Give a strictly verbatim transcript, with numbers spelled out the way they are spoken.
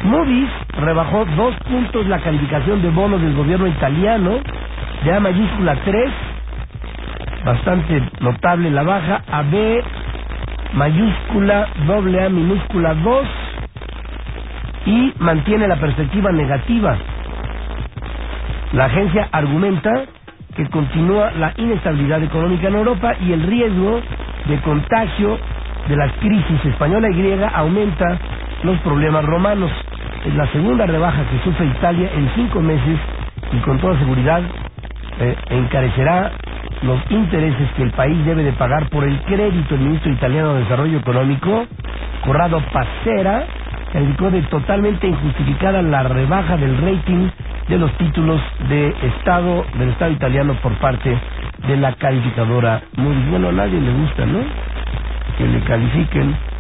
Moody's rebajó dos puntos la calificación de bonos del gobierno italiano, de A mayúscula tres, bastante notable la baja, a B mayúscula doble A minúscula dos, y mantiene la perspectiva negativa. La agencia argumenta que continúa la inestabilidad económica en Europa y el riesgo de contagio de las crisis española y griega aumenta los problemas romanos. Es la segunda rebaja que sufre Italia en cinco meses y con toda seguridad eh, encarecerá los intereses que el país debe de pagar por el crédito. El ministro italiano de Desarrollo Económico, Corrado Passera, calificó de totalmente injustificada la rebaja del rating de los títulos de Estado del Estado italiano por parte de la calificadora Moody's. Bueno, a nadie le gusta, ¿no?, que le califiquen